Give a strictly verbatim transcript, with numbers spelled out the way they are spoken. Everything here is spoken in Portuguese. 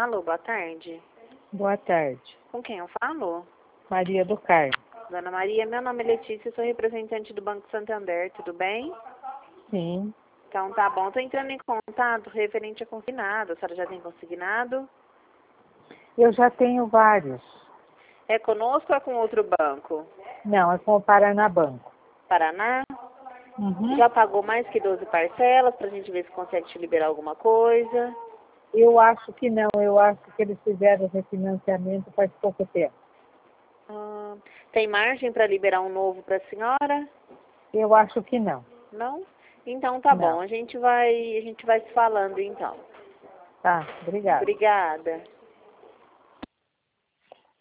Alô, boa tarde. Boa tarde. Com quem eu falo? Maria do Carmo. Dona Maria, meu nome é Letícia, sou representante do Banco Santander, tudo bem? Sim. Então tá bom, tô entrando em contato referente a consignado. A senhora já tem consignado? Eu já tenho vários. É conosco ou é com outro banco? Não, é com o Paraná Banco. Paraná? Uhum. Já pagou mais que doze parcelas pra gente ver se consegue te liberar alguma coisa? Eu acho que não. Eu acho que eles fizeram refinanciamento faz pouco tempo. Ah, tem margem para liberar um novo para a senhora? Eu acho que não. Não? Então tá Não. bom, a gente vai, a gente vai se falando então. Tá, obrigada. Obrigada.